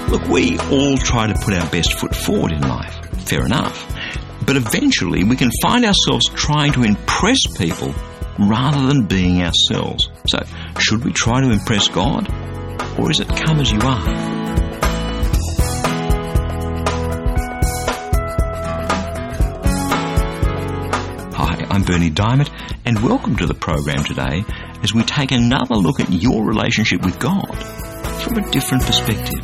Look, we all try to put our best foot forward in life. Fair enough. But eventually we can find ourselves trying to impress people rather than being ourselves. So, should we try to impress God? Or is it come as you are? Hi, I'm Bernie Diamond, and welcome to the program today as we take another look at your relationship with God from a different perspective.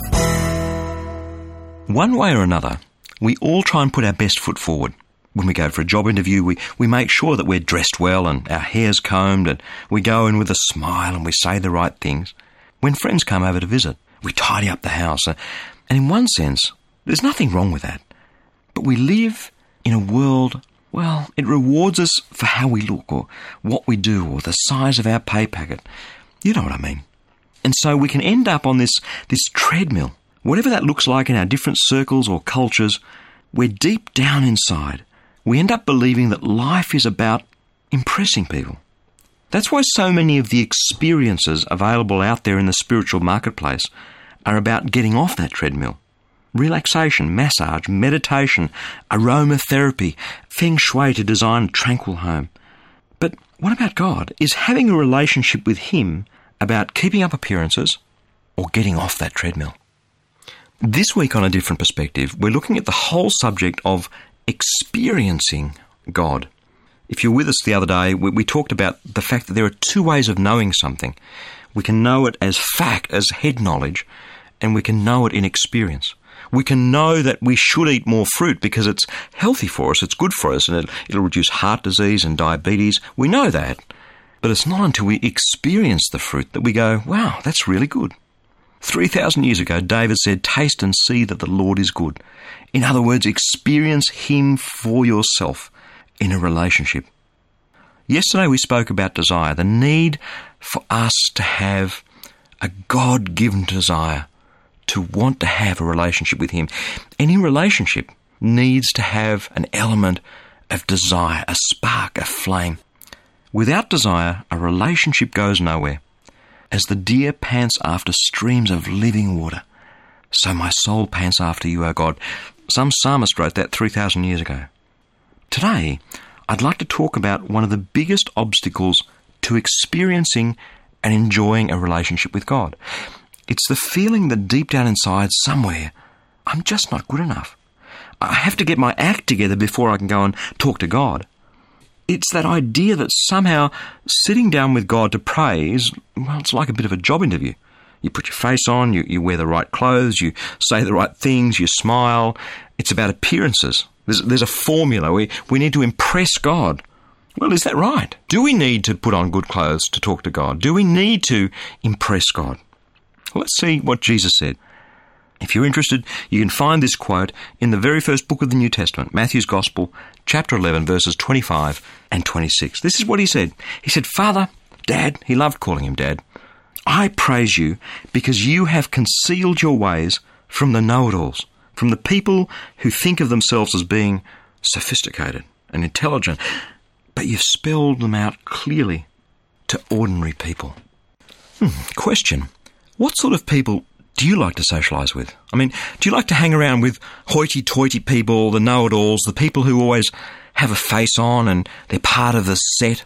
One way or another, we all try and put our best foot forward. When we go for a job interview, we make sure that we're dressed well and our hair's combed, and we go in with a smile and we say the right things. When friends come over to visit, we tidy up the house. And in one sense, there's nothing wrong with that. But we live in a world, well, it rewards us for how we look or what we do or the size of our pay packet. You know what I mean. And so we can end up on this treadmill. Whatever that looks like in our different circles or cultures, we're deep down inside. We end up believing that life is about impressing people. That's why so many of the experiences available out there in the spiritual marketplace are about getting off that treadmill. Relaxation, massage, meditation, aromatherapy, feng shui to design a tranquil home. But what about God? Is having a relationship with Him about keeping up appearances or getting off that treadmill? This week on A Different Perspective, we're looking at the whole subject of experiencing God. If you're with us the other day, we talked about the fact that there are two ways of knowing something. We can know it as fact, as head knowledge, and we can know it in experience. We can know that we should eat more fruit because it's healthy for us, it's good for us, and it'll reduce heart disease and diabetes. We know that. But it's not until we experience the fruit that we go, wow, that's really good. 3,000 years ago, David said, taste and see that the Lord is good. In other words, experience Him for yourself in a relationship. Yesterday we spoke about desire, the need for us to have a God-given desire, to want to have a relationship with Him. Any relationship needs to have an element of desire, a spark, a flame. Without desire, a relationship goes nowhere. As the deer pants after streams of living water, so my soul pants after you, O God. Some psalmist wrote that 3,000 years ago. Today, I'd like to talk about one of the biggest obstacles to experiencing and enjoying a relationship with God. It's the feeling that deep down inside somewhere, I'm just not good enough. I have to get my act together before I can go and talk to God. It's that idea that somehow sitting down with God to pray is, well, it's like a bit of a job interview. You put your face on, you wear the right clothes, you say the right things, you smile. It's about appearances. There's a formula. We need to impress God. Well, is that right? Do we need to put on good clothes to talk to God? Do we need to impress God? Well, let's see what Jesus said. If you're interested, you can find this quote in the very first book of the New Testament, Matthew's Gospel, chapter 11, verses 25 and 26. This is what he said. He said, Father, Dad, he loved calling him Dad, I praise you because you have concealed your ways from the know-it-alls, from the people who think of themselves as being sophisticated and intelligent, but you've spelled them out clearly to ordinary people. Question. What sort of people do you like to socialise with? I mean, do you like to hang around with hoity-toity people, the know-it-alls, the people who always have a face on and they're part of the set?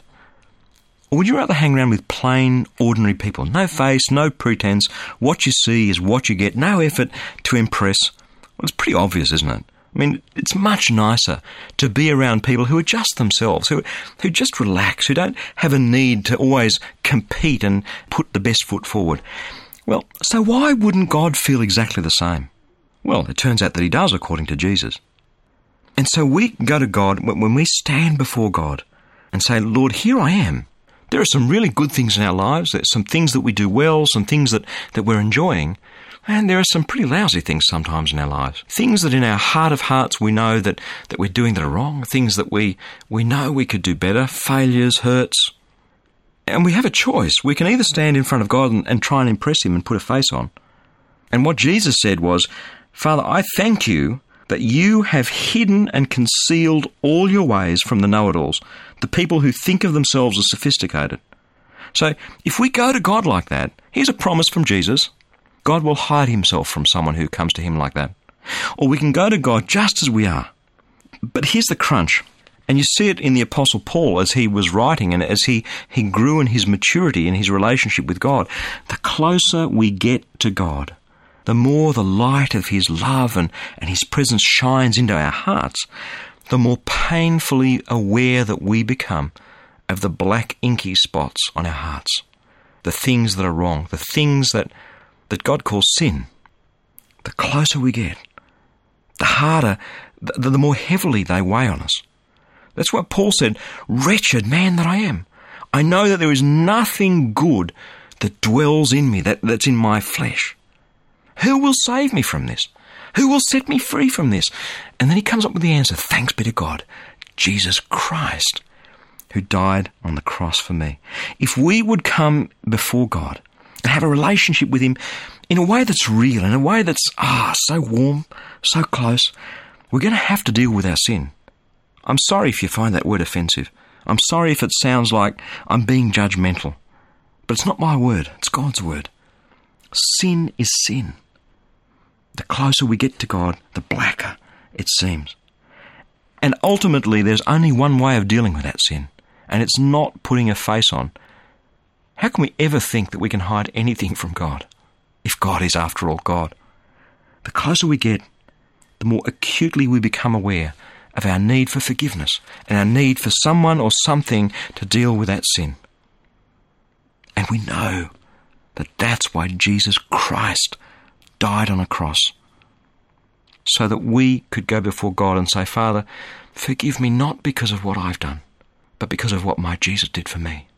Or would you rather hang around with plain, ordinary people? No face, no pretense. What you see is what you get. No effort to impress. Well, it's pretty obvious, isn't it? I mean, it's much nicer to be around people who are just themselves, who just relax, who don't have a need to always compete and put the best foot forward. Well, so why wouldn't God feel exactly the same? Well, it turns out that He does, according to Jesus. And so we go to God when we stand before God and say, Lord, here I am. There are some really good things in our lives. There's some things that we do well, some things that we're enjoying. And there are some pretty lousy things sometimes in our lives. Things that in our heart of hearts we know that we're doing that are wrong. Things that we know we could do better. Failures, hurts. And we have a choice. We can either stand in front of God and try and impress Him and put a face on. And what Jesus said was, Father, I thank you that you have hidden and concealed all your ways from the know-it-alls, the people who think of themselves as sophisticated. So if we go to God like that, here's a promise from Jesus. God will hide himself from someone who comes to him like that. Or we can go to God just as we are. But here's the crunch. And you see it in the Apostle Paul as he was writing and as he grew in his maturity in his relationship with God. The closer we get to God, the more the light of his love and his presence shines into our hearts, the more painfully aware that we become of the black inky spots on our hearts, the things that are wrong, the things that God calls sin. The closer we get, the harder, the more heavily they weigh on us. That's what Paul said, "Wretched man that I am. I know that there is nothing good that dwells in me, that's in my flesh. Who will save me from this? Who will set me free from this?" And then he comes up with the answer, "Thanks be to God, Jesus Christ, who died on the cross for me." If we would come before God and have a relationship with him in a way that's real, in a way that's so warm, so close, we're going to have to deal with our sin. I'm sorry if you find that word offensive. I'm sorry if it sounds like I'm being judgmental. But it's not my word, it's God's word. Sin is sin. The closer we get to God, the blacker it seems. And ultimately, there's only one way of dealing with that sin, and it's not putting a face on. How can we ever think that we can hide anything from God, if God is after all God? The closer we get, the more acutely we become aware of our need for forgiveness and our need for someone or something to deal with that sin. And we know that that's why Jesus Christ died on a cross, so that we could go before God and say, "Father, forgive me not because of what I've done, but because of what my Jesus did for me."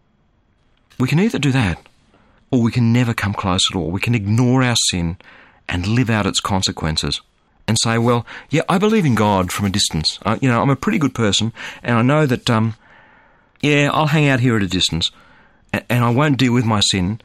We can either do that, or we can never come close at all. We can ignore our sin and live out its consequences and say, "Well, yeah, I believe in God from a distance. I'm a pretty good person, and I know that, I'll hang out here at a distance, and I won't deal with my sin."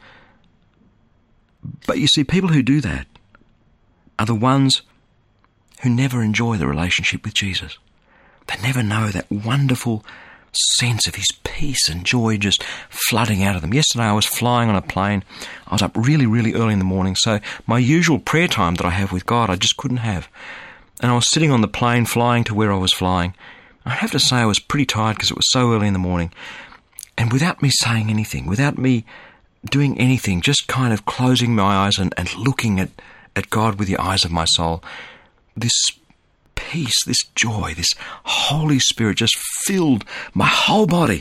But you see, people who do that are the ones who never enjoy the relationship with Jesus. They never know that wonderful sense of his peace and joy just flooding out of them. Yesterday I was flying on a plane. I was up really, really early in the morning, so my usual prayer time that I have with God, I just couldn't have. And I was sitting on the plane flying to where I was flying. I have to say I was pretty tired because it was so early in the morning. And without me saying anything, without me doing anything, just kind of closing my eyes and looking at God with the eyes of my soul, this peace, this joy, this Holy Spirit just filled my whole body.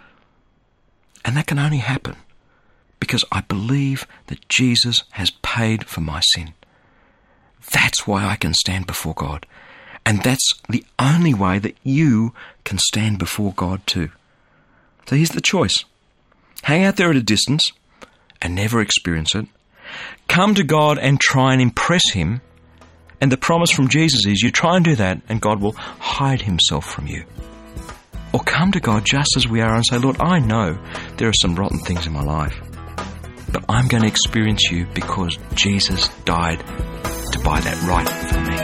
And that can only happen because I believe that Jesus has paid for my sin. That's why I can stand before God. And that's the only way that you can stand before God too. So here's the choice. Hang out there at a distance and never experience it. Come to God and try and impress him. And the promise from Jesus is you try and do that and God will hide himself from you. Or come to God just as we are and say, "Lord, I know there are some rotten things in my life, but I'm going to experience you because Jesus died to buy that right for me."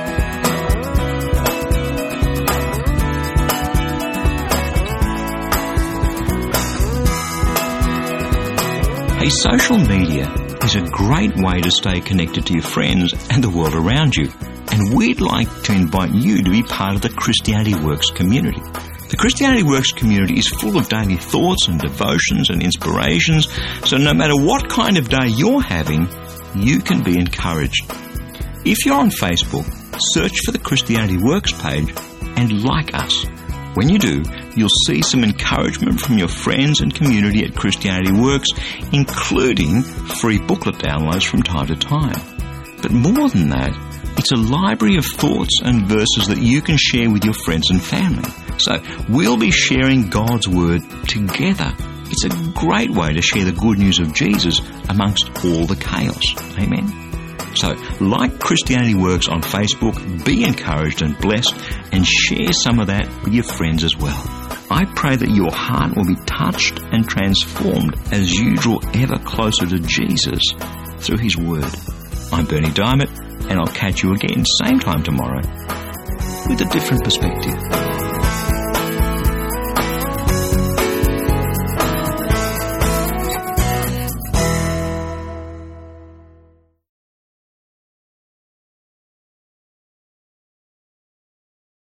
Hey, social media is a great way to stay connected to your friends and the world around you. And we'd like to invite you to be part of the Christianity Works community. The Christianity Works community is full of daily thoughts and devotions and inspirations, so no matter what kind of day you're having, you can be encouraged. If you're on Facebook, search for the Christianity Works page and like us. When you do, you'll see some encouragement from your friends and community at Christianity Works, including free booklet downloads from time to time. But more than that, it's a library of thoughts and verses that you can share with your friends and family. So we'll be sharing God's Word together. It's a great way to share the good news of Jesus amongst all the chaos. Amen? So, like Christianity Works on Facebook, be encouraged and blessed and share some of that with your friends as well. I pray that your heart will be touched and transformed as you draw ever closer to Jesus through his Word. I'm Bernie Diamond, and I'll catch you again same time tomorrow with a different perspective.